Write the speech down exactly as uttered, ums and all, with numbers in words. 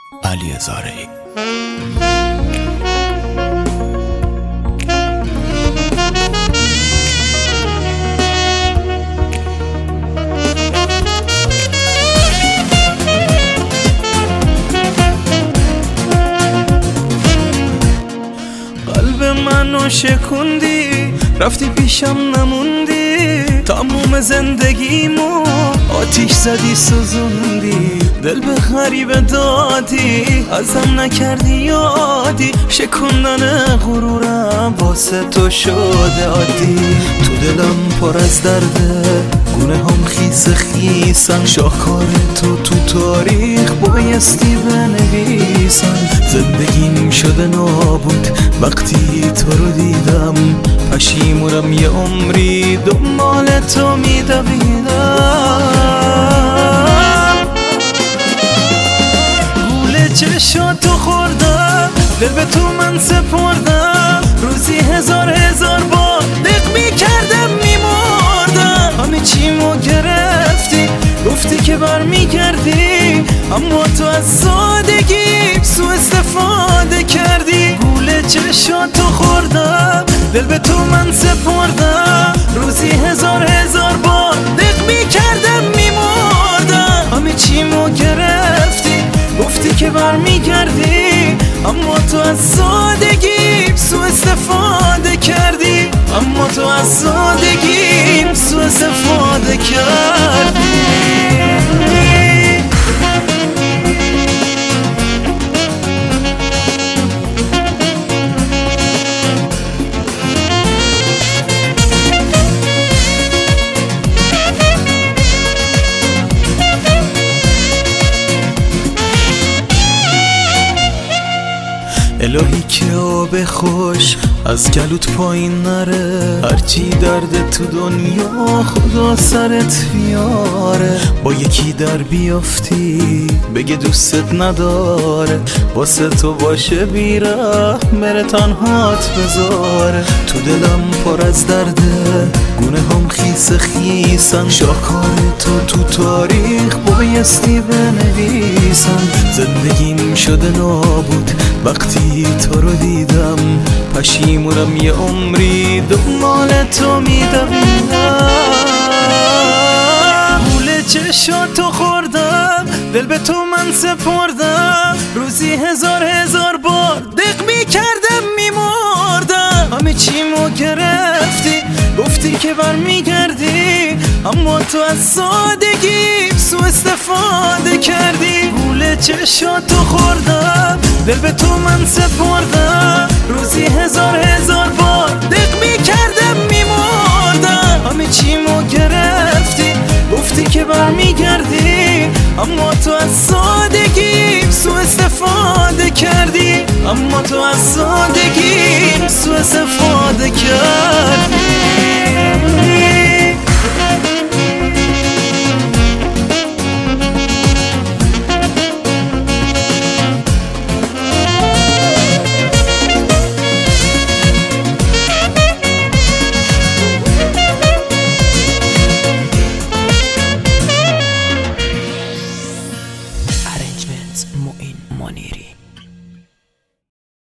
علی زارعی. قلب منو شکوندی، رفتی پیشم نموندی، تموم زندگیمو آتیش زدی سوزوندی، دل به غریبه دادی، ازم نکردی یادی، شکوندن غرورم واسه تو شده عادی. تو دلم پر از درده، گونه هم خیس خیسن، شاهکار تو تو تاریخ بایستی بنویسن. زندگیم شده نابود وقتی تو رو دیدم، پشیمونم یه عمری دنبال تو میدویدم. گوله چشاتو خوردم، دل به تو من سپردم، روزی هزار هزار بار دق میکردم میمردم. همه چیمو گرفتی، گفتی که برمیگردی، اما تو از سادگی سو استفاده کردی. گوله چشاتو خوردم، دل به تو من سپردم، روزی هزار هزار بار دق میکردم میمردم. همه چیمو گرفتی، گفتی که برمیگردی، اما تو از سادگی سو استفاده کردی، اما تو از سادگی سو استفاده کردی. الهی که آب خوش از گلوت پایین نره، هرچی درد تو دنیا خدا سرت بیاره. با یکی در بیافتی بگه دوستت نداره، واسه تو باشه بیره بره تنهات بذاره. تو دلم پر از درده، گونه هم خیس خیسن، شاهکار تو تو تاریخ بایستی بنویسن. زندگیم شده نابود وقتی تو رو دیدم، پشیمونم یه عمری دنبال تو میدویدم. گوله چشاتو خوردم، دل به تو من سپردم، روزی هزار هزار بار دق میکردم میمردم. همه چیمو گرفتی، گفتی که برمیگردی، اما تو از سادگی سو استفاده کردی. گوله چشاتو خوردم، دل به تو من سپردم، روزی هزار هزار بار دق میکردم میمردم. همه چیمو گرفتی، گفتی که برمیگردی، اما تو از سادگی سو استفاده کردی، اما تو از سادگی سو استفاده کردی.